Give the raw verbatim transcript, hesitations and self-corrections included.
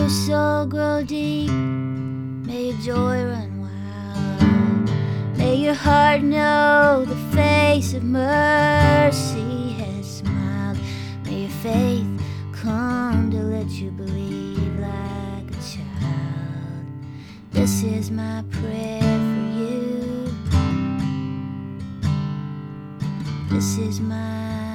your soul grow deep, may your joy run wild. May your heart know the face of mercy has smiled. May your faith come to let you believe like a child. This is my prayer for you. This is my